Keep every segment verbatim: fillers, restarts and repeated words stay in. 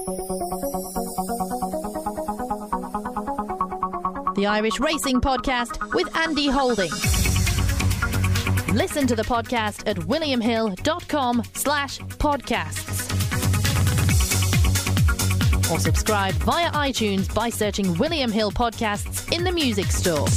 The Irish Racing Podcast with Andy Holding. Listen to the podcast at williamhill.com slash podcasts. Or subscribe via iTunes by searching William Hill Podcasts in the music store.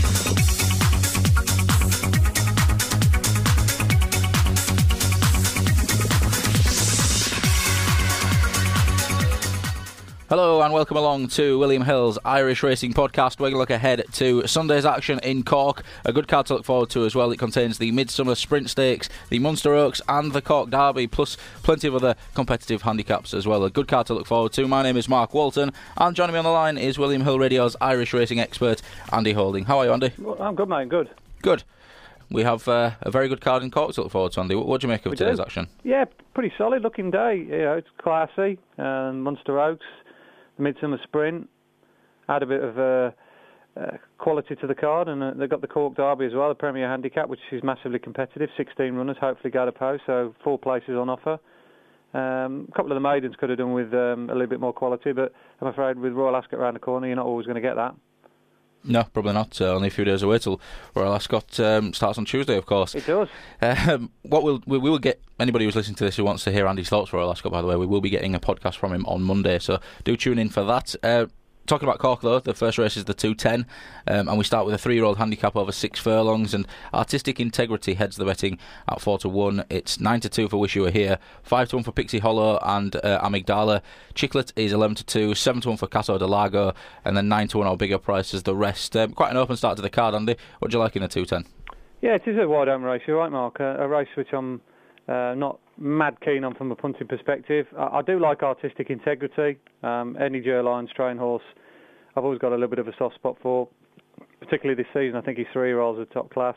Hello and welcome along to William Hill's Irish Racing Podcast. We're going to look ahead to Sunday's action in Cork. A good card to look forward to as well. It contains the Midsummer Sprint Stakes, the Munster Oaks and the Cork Derby, plus plenty of other competitive handicaps as well. A good card to look forward to. My name is Mark Walton and joining me on the line is William Hill Radio's Irish Racing expert, Andy Holding. How are you, Andy? Well, I'm good, mate. Good. Good. We have uh, a very good card in Cork to look forward to, Andy. What, what do you make of we today's do. action? Yeah, pretty solid looking day. You know, it's classy. Um, Munster Oaks, the Midsummer Sprint, add a bit of uh, uh, quality to the card, and uh, they've got the Cork Derby as well, the Premier Handicap, which is massively competitive. sixteen runners, hopefully go to post, so four places on offer. Um, a couple of the maidens could have done with um, a little bit more quality, but I'm afraid with Royal Ascot around the corner, you're not always going to get that. No, probably not. Uh, only a few days away till Royal Ascot um, starts on Tuesday, of course. It does. Um, what we'll, we, we will get, anybody who's listening to this who wants to hear Andy's thoughts for Royal Ascot, by the way, we will be getting a podcast from him on Monday, so do tune in for that. Uh, Talking about Cork, though, the first race is the two ten, um, and we start with a three-year-old handicap over six furlongs, and Artistic Integrity heads the betting at four to one. It's nine to two for Wish You Were Here, five to one for Pixie Hollow and uh, Amygdala. Chiclet is eleven to two, seven to one for Caso de Lago, and then nine to one or bigger prices the rest. Um, quite an open start to the card, Andy. What do you like in a two ten? Yeah, it is a wide-open race, you're right, Mark. A, a race which I'm uh, not mad keen on from a punting perspective. I, I do like Artistic Integrity. Um, any Joe Lyons train horse I've always got a little bit of a soft spot for, particularly this season. I think his three-year-olds are top class.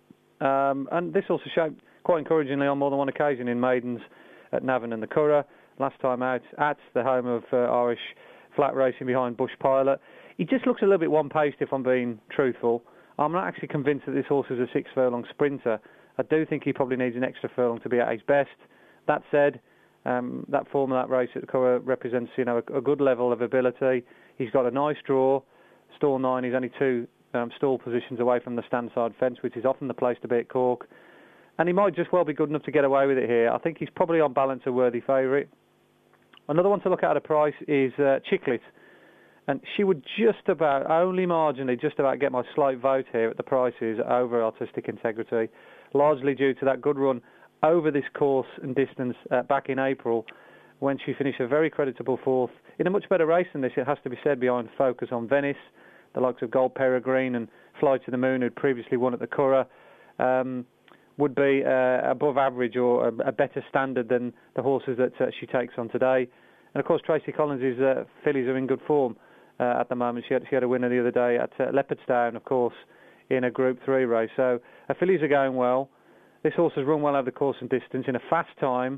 Um, and this also showed quite encouragingly on more than one occasion in maidens at Navan and the Curragh. Last time out at the home of uh, Irish flat racing behind Bush Pilot. He just looks a little bit one-paced, if I'm being truthful. I'm not actually convinced that this horse is a six-furlong sprinter. I do think he probably needs an extra furlong to be at his best. That said, um, that form of that race at the Curragh represents, you know, a, a good level of ability. He's got a nice draw. Stall nine, he's only two um, stall positions away from the stand-side fence, which is often the place to be at Cork. And he might just well be good enough to get away with it here. I think he's probably on balance a worthy favourite. Another one to look at at a price is uh, Chiclet. And she would just about, only marginally, just about get my slight vote here at the prices over Artistic Integrity, largely due to that good run over this course and distance uh, back in April, when she finished a very creditable fourth in a much better race than this, it has to be said, behind Focus on Venice, the likes of Gold Peregrine and Fly to the Moon, who'd previously won at the Curragh, um, would be uh, above average or a, a better standard than the horses that uh, she takes on today. And of course, Tracy Collins' uh, fillies are in good form uh, at the moment. She had, she had a winner the other day at uh, Leopardstown, of course, in a Group three race. So her fillies are going well. This horse has run well over the course and distance in a fast time.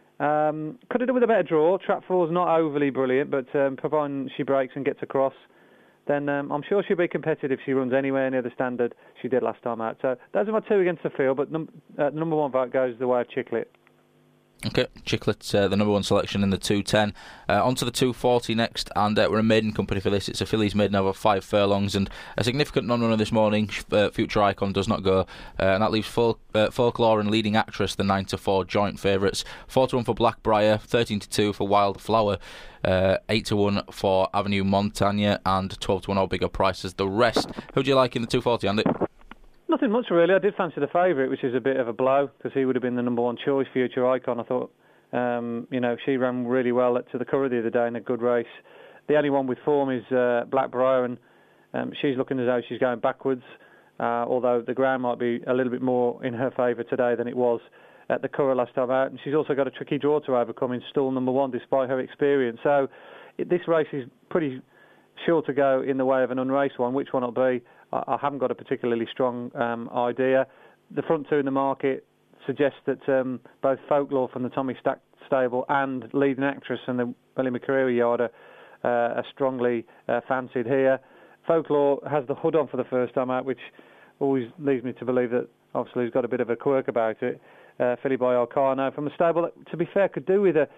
Um, could have done with a better draw. Trap four is not overly brilliant, but um, providing she breaks and gets across, then um, I'm sure she'll be competitive if she runs anywhere near the standard she did last time out. So those are my two against the field, but num- uh, the number one vote goes the way of Chiclet. Okay, Chiclet, uh, the number one selection in the two ten. Uh, on to the two forty next, and uh, we're a maiden company for this. It's a fillies maiden over five furlongs, and a significant non-runner this morning. Uh, Future Icon does not go, uh, and that leaves Folk, uh, Folklore and Leading Actress, the nine to four joint favourites. four to one for Blackbriar, thirteen to two for Wildflower, uh, eight to one for Avenue Montagne, and twelve to one all bigger prices. The rest, who do you like in the two forty, Andy? Nothing much really. I did fancy the favourite, which is a bit of a blow, because he would have been the number one choice, Future Icon. I thought, um, you know, she ran really well to the Curragh the other day in a good race. The only one with form is uh, Blackbriar, and um, she's looking as though she's going backwards, uh, although the ground might be a little bit more in her favour today than it was at the Curragh last time out. And she's also got a tricky draw to overcome in stall number one, despite her experience. So it, this race is pretty sure to go in the way of an unraced one. Which one it'll be, I, I haven't got a particularly strong um, idea. The front two in the market suggest that um, both Folklore from the Tommy Stack stable and Leading Actress and the Billy McCreary yard are, uh, are strongly uh, fancied here. Folklore has the hood on for the first time out, which always leads me to believe that obviously he's got a bit of a quirk about it. Uh, filly by Arcano from a stable that, to be fair, could do with a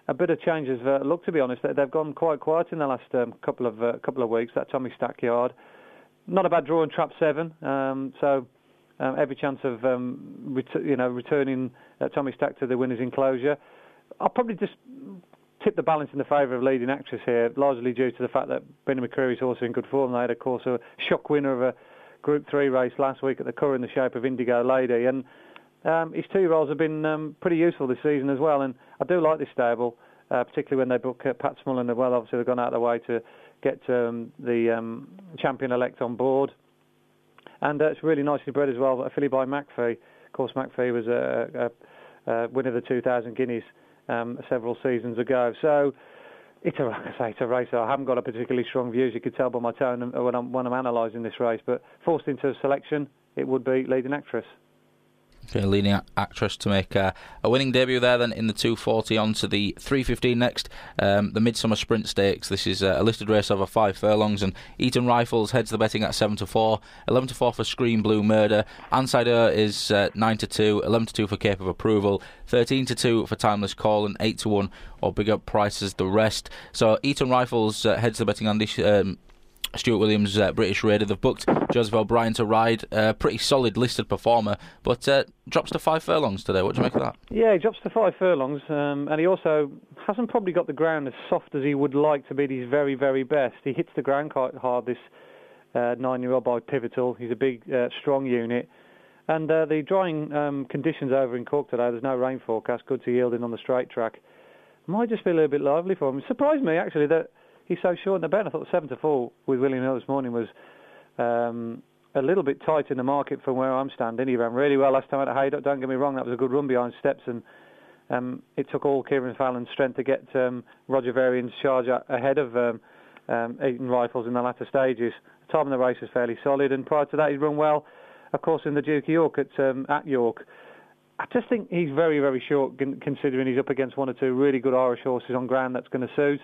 a bit of change of uh, look, to be honest. They've gone quite quiet in the last um, couple of uh, couple of weeks. That Tommy Stack yard, not a bad draw in trap seven. Um, so um, every chance of um, ret- you know returning uh, Tommy Stack to the winner's enclosure. I'll probably just tip the balance in the favour of Leading Actress here, largely due to the fact that Benny McCreary's also in good form. They had, of course, a shock winner of a Group three race last week at the Curragh in the shape of Indigo Lady, and um, his two-year-olds have been um, pretty useful this season as well, and I do like this stable, uh, particularly when they book uh, Pat Smullen as well. Obviously, they've gone out of their way to get um, the um, champion-elect on board, and uh, it's really nicely bred as well, a filly by McPhee. Of course, McPhee was a, a, a winner of the two thousand Guineas um, several seasons ago, so It's a, like I say, it's a race. I haven't got a particularly strong view, as you could tell by my tone when I'm, when I'm analysing this race. But forced into a selection, it would be Leading Actress. Okay, Leading Actress to make uh, a winning debut there then in the two forty. On to the three fifteen next, um, the Midsummer Sprint Stakes. This is uh, a listed race over five furlongs, and Eton Rifles heads the betting at seven to four, eleven to four for Scream Blue Murder. Ansider is uh, nine to two, eleven to two for Cape of Approval, thirteen to two for Timeless Call, and eight to one or bigger prices the rest. So Eton Rifles uh, heads the betting on this. Um, Stuart Williams, uh, British Raider. They've booked Joseph O'Brien to ride. A uh, pretty solid listed performer, but uh, drops to five furlongs today. What do you make of that? Yeah, he drops to five furlongs, um, and he also hasn't probably got the ground as soft as he would like to be at his very, very best. He hits the ground quite hard, this uh, nine-year-old by Pivotal. He's a big, uh, strong unit. And uh, the drying um, conditions over in Cork today, there's no rain forecast, good to yielding on the straight track, might just be a little bit lively for him. It surprised me, actually, that he's so short in the bet. I thought seven to four with William Hill this morning was um, a little bit tight in the market from where I'm standing. He ran really well last time at Haydock. Don't get me wrong, that was a good run behind steps, and um, it took all Kieran Fallon's strength to get um, Roger Varian's charge ahead of um, um, Eton Rifles in the latter stages. The time of the race was fairly solid, and prior to that he'd run well, of course, in the Duke of York at, um, at York. I just think he's very, very short, considering he's up against one or two really good Irish horses on ground that's going to suit.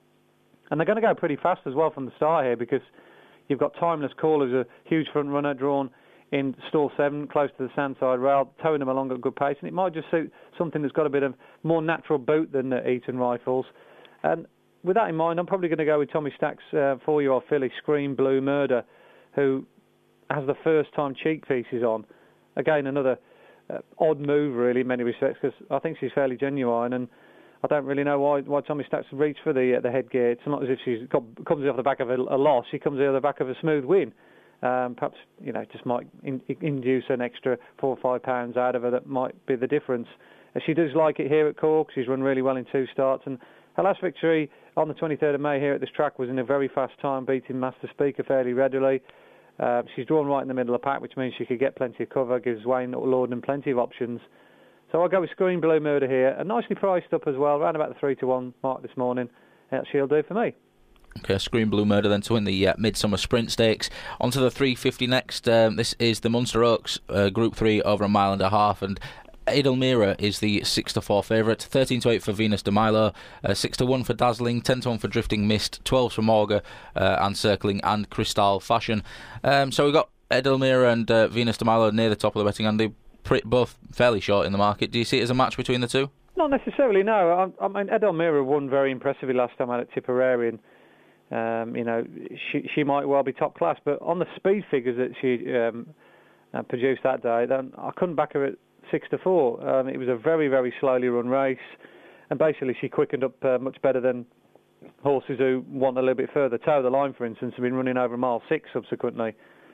And they're going to go pretty fast as well from the start here, because you've got Timeless Call, who's a huge front runner, drawn in stall seven, close to the Sandside Rail, towing them along at good pace. And it might just suit something that's got a bit of more natural boot than the Eton Rifles. And with that in mind, I'm probably going to go with Tommy Stack's uh, four-year-old filly, Scream Blue Murder, who has the first-time cheek pieces on. Again, another uh, odd move, really, in many respects, because I think she's fairly genuine, and I don't really know why why Tommy Stack's reached for the uh, the headgear. It's not as if she's got, comes off the back of a, a loss. She comes off the back of a smooth win. Um, perhaps, you know, just might in, induce an extra four or five pounds out of her. That might be the difference. Uh, she does like it here at Cork. She's run really well in two starts, and her last victory on the twenty-third of May here at this track was in a very fast time, beating Master Speaker fairly readily. Uh, she's drawn right in the middle of the pack, which means she could get plenty of cover, gives Wayne Lorden plenty of options. So I'll go with Scream Blue Murder here, and nicely priced up as well, around about the three to one mark this morning. That she'll do for me. Okay, Scream Blue Murder then to win the uh, Midsummer Sprint Stakes. On to the three fifty next. Um, this is the Munster Oaks uh, Group three over a mile and a half, and Edelmira is the six to four favourite, thirteen to eight for Venus de Milo, uh, six to one for Dazzling, ten to one for Drifting Mist, twelve for Morga uh, and Circling and Crystal Fashion. Um, so we've got Edelmira and uh, Venus de Milo near the top of the betting, and they Pretty, both fairly short in the market. Do you see it as a match between the two? Not necessarily, no. I, I mean, Edelmira won very impressively last time out at Tipperary, and um, you know, she she might well be top class. But on the speed figures that she um, uh, produced that day, then I couldn't back her at six to four. Um, it was a very, very slowly run race, and basically she quickened up uh, much better than horses who want a little bit further. Toe the Line, for instance, have been running over mile six subsequently.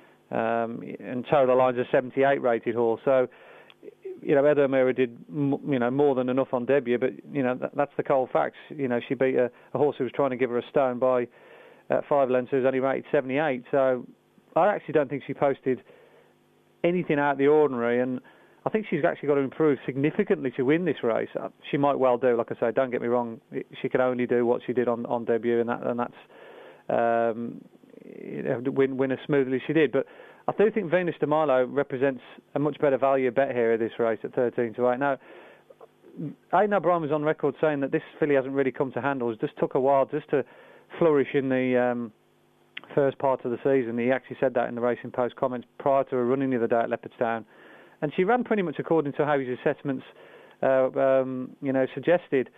Um, and Toe the Line's a seventy-eight rated horse, so you know Edelmira did m- you know more than enough on debut, but you know that, that's the cold facts. You know she beat a, a horse who was trying to give her a stone by uh, five lengths, who's only rated seventy-eight. So I actually don't think she posted anything out of the ordinary, and I think she's actually got to improve significantly to win this race. Uh, she might well do, like I say. Don't get me wrong; she can only do what she did on, on debut, and that and that's. Um, You know, win, win as smoothly as she did, but I do think Venus de Milo represents a much better value bet here at this race at thirteen to eight. Now, Aidan O'Brien was on record saying that this filly hasn't really come to handles. Just took a while just to flourish in the um, first part of the season. He actually said that in the Racing Post comments prior to her running the other day at Leopardstown, and she ran pretty much according to how his assessments, uh, um, you know, suggested.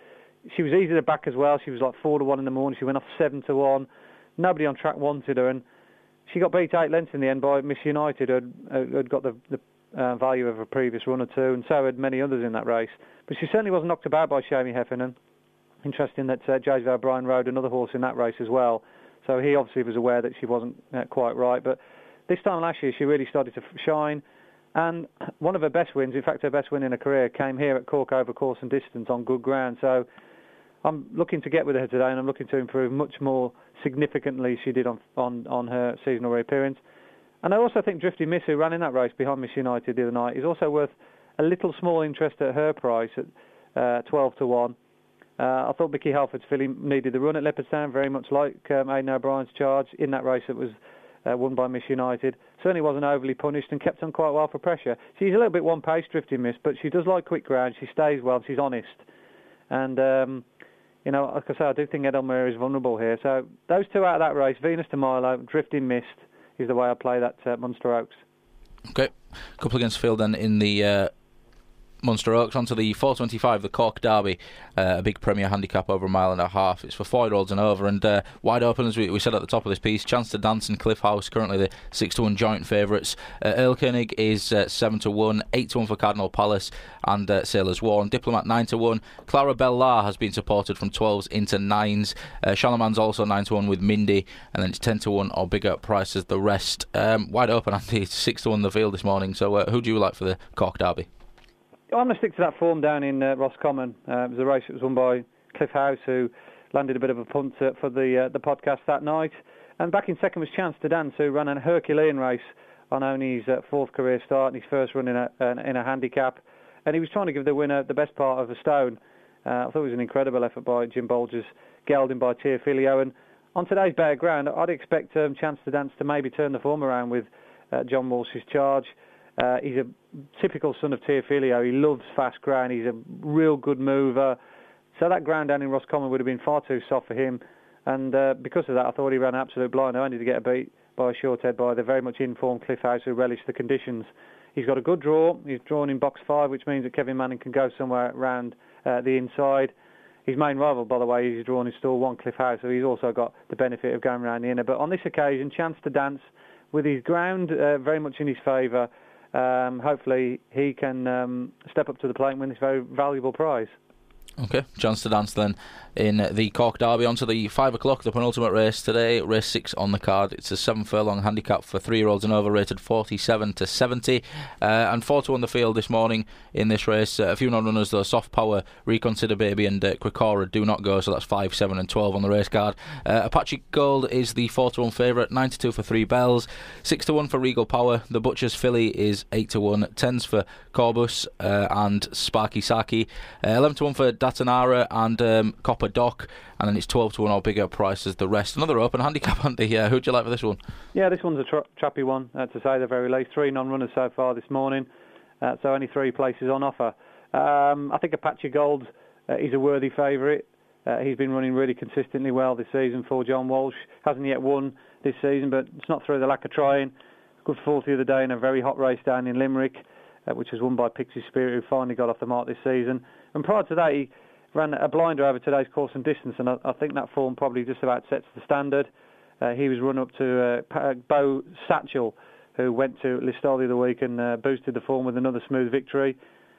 she was easy to back as well. She was like four to one in the morning. She went off seven to one. Nobody on track wanted her, and she got beat eight lengths in the end by Miss United, who had, who had got the, the uh, value of a previous run or two, and so had many others in that race. But she certainly wasn't knocked about by Shamie Heffernan. Interesting that uh, Joseph O'Brien rode another horse in that race as well, so he obviously was aware that she wasn't uh, quite right. But this time last year, she really started to shine, and one of her best wins, in fact her best win in her career, came here at Cork over course and distance on good ground. So I'm looking to get with her today, and I'm looking to improve much more significantly she did on on, on her seasonal reappearance. And I also think Drifting Miss, who ran in that race behind Miss United the other night, is also worth a little small interest at her price at uh, twelve to one. Uh, I thought Mickey Halford's filly needed the run at Leopardstown, very much like um, Aidan O'Brien's Charge in that race that was uh, won by Miss United. Certainly wasn't overly punished and kept on quite well for pressure. She's a little bit one-pace, Drifting Miss, but she does like quick ground. She stays well. She's honest. And, um, you know, like I say, I do think Edelmere is vulnerable here. So those two out of that race, Venus de Milo, Drifting Mist, is the way I play that uh, Munster Oaks. Okay. Couple against field then in the Uh... Munster Oaks. Onto the four twenty-five, the Cork Derby, uh, a big Premier handicap over a mile and a half. It's for four-year-olds and over, and uh, wide open, as we, we said at the top of this piece. Chance to Dance and Cliff House, currently the six to one joint favourites. Uh, Earl Koenig is uh, seven to one, eight to one for Cardinal Palace and uh, Sailor's War. Diplomat nine to one. Clara Bellar has been supported from twelves into nines. Uh, Charlemagne's also nine to one with Mindy, and then it's ten to one or bigger prices the rest. Um, wide open, Andy. It's six to one the field this morning. So uh, who do you like for the Cork Derby? I'm going to stick to that form down in uh, Roscommon. Uh, it was a race that was won by Cliff House, who landed a bit of a punt uh, for the uh, the podcast that night. And back in second was Chance to Dance, who ran a Herculean race on only his uh, fourth career start and his first run in a, uh, in a handicap. And he was trying to give the winner the best part of a stone. Uh, I thought it was an incredible effort by Jim Bolger's, gelding by Teofilio. And on today's better ground, I'd expect um, Chance to Dance to maybe turn the form around with uh, John Walsh's Charge. Uh, he's a typical son of Teofilio. He loves fast ground. He's a real good mover. So that ground down in Roscommon would have been far too soft for him. And uh, because of that, I thought he ran absolute blind. Only to get a beat by a short head by the very much informed Cliff House, who relished the conditions. He's got a good draw. He's drawn in box five, which means that Kevin Manning can go somewhere around uh, the inside. His main rival, by the way, he's drawn in stall one, Cliff House, so he's also got the benefit of going around the inner. But on this occasion, Chance to Dance, with his ground uh, very much in his favour. Um, hopefully he can um, step up to the plate and win this very valuable prize. Okay, Chance to Dance then in the Cork Derby. On to the five o'clock, the penultimate race today, race six on the card. It's a seven furlong handicap for three-year-olds and over, rated forty-seven to seventy, uh, and four to one the field this morning in this race. Uh, a few non-runners though: Soft Power, Reconsider Baby and uh, Quicora do not go, so that's five, seven and twelve on the race card. Uh, Apache Gold is the four to one favourite, nine to two for Three Bells, six to one for Regal Power. The Butcher's Filly is eight to one, tens for Corbus uh, and Sparky Saki, uh, eleven to one for Datanara and um, Copper Dock, and then it's twelve to one or bigger prices the rest. Another open handicap, Andy. Yeah, who'd you like for this one? Yeah, this one's a tra- trappy one, uh, to say the very least. Three non-runners so far this morning, uh, so only three places on offer. Um, I think Apache Gold uh, is a worthy favourite. Uh, he's been running really consistently well this season for John Walsh. Hasn't yet won this season, but it's not through the lack of trying. Good fourth the other day in a very hot race down in Limerick, uh, which was won by Pixie Spirit, who finally got off the mark this season. And prior to that, he ran a blinder over today's course and distance, and I, I think that form probably just about sets the standard. Uh, he was run up to uh, Bo Satchel, who went to Listowel the other week and uh, boosted the form with another smooth victory.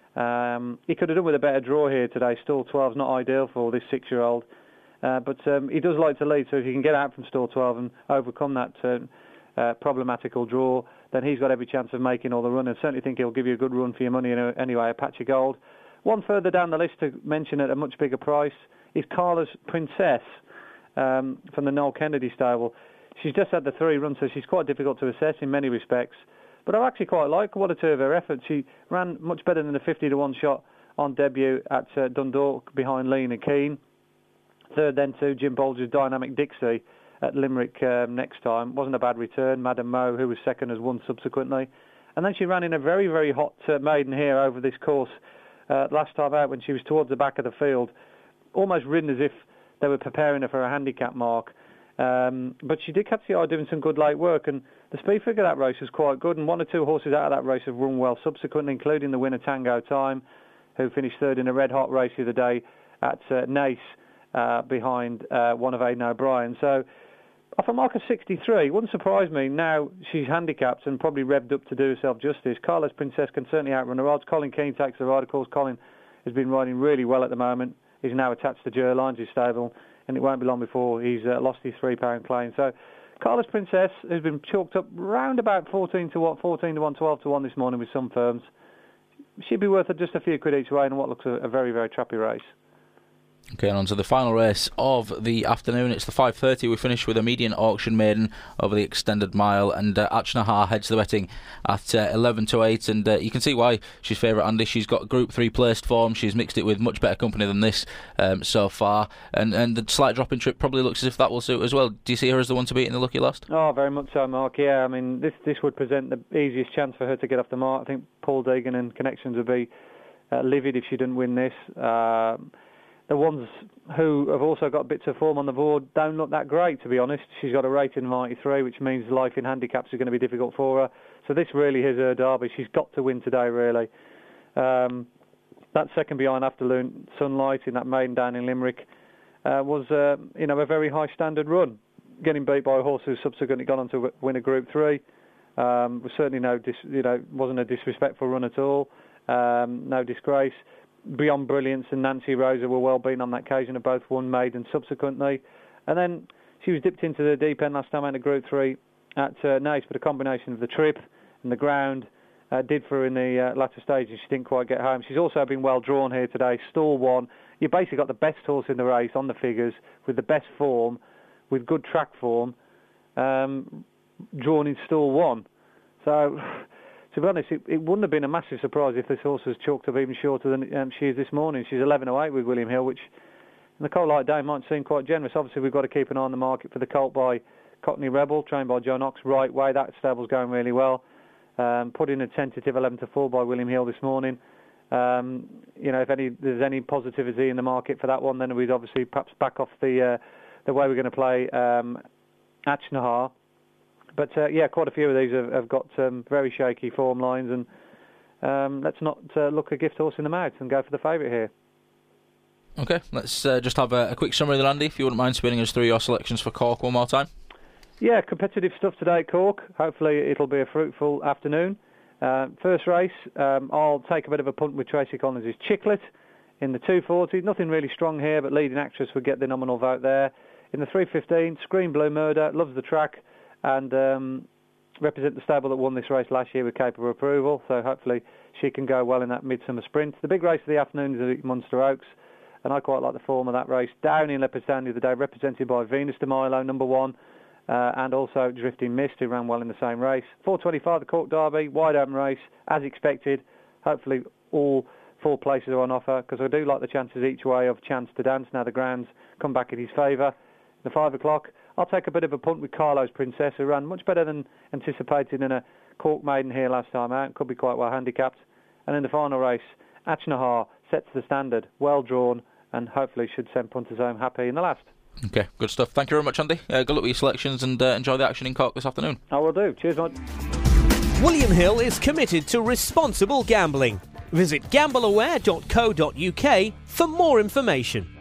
Um, he could have done with a better draw here today. Stall twelve is not ideal for this six-year-old, uh, but um, he does like to lead, so if he can get out from stall twelve and overcome that uh, uh, problematical draw, then he's got every chance of making all the run. I certainly think he'll give you a good run for your money anyway, Apache Gold. One further down the list to mention at a much bigger price is Carla's Princess um, from the Noel Kennedy stable. She's just had the three runs, so she's quite difficult to assess in many respects. But I actually quite like one or two of her efforts. She ran much better than the fifty to one shot on debut at uh, Dundalk behind Lena Keane. Third then to Jim Bolger's Dynamic Dixie at Limerick um, next time. Wasn't a bad return. Madam Mo, who was second, has won subsequently. And then she ran in a very, very hot uh, maiden here over this course Uh, last time out when she was towards the back of the field, almost ridden as if they were preparing her for a handicap mark. Um, but she did catch the eye doing some good late work, and the speed figure of that race was quite good, and one or two horses out of that race have run well subsequently, including the winner Tango Time, who finished third in a red-hot race the other day at uh, Naas uh, behind uh, one of Aidan O'Brien. So off a mark of sixty-three, wouldn't surprise me. Now she's handicapped and probably revved up to do herself justice. Carlos Princess can certainly outrun her odds. Colin Keane takes the ride. Of course, Colin has been riding really well at the moment. He's now attached to Gerlines, his stable, and it won't be long before he's uh, lost his three-pound claim. So Carlos Princess has been chalked up round about fourteen to one, fourteen to one, twelve to one this morning with some firms. She'd be worth just a few quid each way in what looks a, a very, very trappy race. Okay, and on to the final race of the afternoon. It's the five thirty. We finish with a median auction maiden over the extended mile, and uh, Achnahar heads the betting at uh, eleven to eight, and uh, you can see why she's favourite, Andy. She's got Group three placed form. She's mixed it with much better company than this um, so far, and, and the slight drop in trip probably looks as if that will suit as well. Do you see her as the one to beat in the Lucky Last? Oh, very much so, Mark. Yeah, I mean, this this would present the easiest chance for her to get off the mark. I think Paul Deegan and Connections would be uh, livid if she didn't win this. Uh, The ones who have also got bits of form on the board don't look that great, to be honest. She's got a rating of ninety-three, which means life in handicaps is going to be difficult for her. So this really is her derby. She's got to win today, really. Um, that second behind Afternoon Sunlight in that maiden down in Limerick uh, was, uh, you know, a very high standard run. Getting beat by a horse who subsequently got on to win a Group Three um, was certainly no, dis- you know, wasn't a disrespectful run at all. Um, no disgrace. Beyond Brilliance and Nancy Rosa were well beaten on that occasion, have both won maiden subsequently. And then she was dipped into the deep end last time out of Group three at uh, Naas, but a combination of the trip and the ground uh, did for her in the uh, latter stages. She didn't quite get home. She's also been well drawn here today. Stall one. You basically got the best horse in the race on the figures, with the best form, with good track form, um, drawn in stall one. So, to be honest, it, it wouldn't have been a massive surprise if this horse was chalked up even shorter than um, she is this morning. She's eleven oh eight with William Hill, which in the cold light day might seem quite generous. Obviously, we've got to keep an eye on the market for the colt by Cockney Rebel, trained by John Ox, right way. That stable's going really well. Um, put in a tentative eleven to four by William Hill this morning. Um, you know, if any there's any positivity in the market for that one, then we'd obviously perhaps back off the uh, the way we're going to play um, Achnahar. But uh, yeah, quite a few of these have, have got um, very shaky form lines, and um, let's not uh, look a gift horse in the mouth and go for the favourite here. Okay, let's uh, just have a, a quick summary then, Andy, if you wouldn't mind spinning us through your selections for Cork one more time. Yeah, competitive stuff today at Cork. Hopefully it'll be a fruitful afternoon. Uh, first race, um, I'll take a bit of a punt with Tracy Collins' Chicklet in the two forty. Nothing really strong here, but Leading Actress would get the nominal vote there. In the three fifteen, Screen Blue Murder, loves the track, and um, represent the stable that won this race last year with capable approval, so hopefully she can go well in that midsummer sprint. The big race of the afternoon is at Munster Oaks, and I quite like the form of that race. Down in Leopardstown the other day, represented by Venus de Milo, number one, uh, and also Drifting Mist, who ran well in the same race. four twenty-five, the Cork Derby, wide open race, as expected. Hopefully all four places are on offer, because I do like the chances each way of Chance to Dance. Now the grounds come back in his favour. The five o'clock, I'll take a bit of a punt with Carlos Princess, who ran much better than anticipated in a Cork maiden here last time out. Could be quite well handicapped. And in the final race, Achnahar sets the standard, well drawn, and hopefully should send punters home happy in the last. Okay, good stuff. Thank you very much, Andy. Uh, good luck with your selections, and uh, enjoy the action in Cork this afternoon. I will do. Cheers, mate. William Hill is committed to responsible gambling. Visit gambleaware dot co dot uk for more information.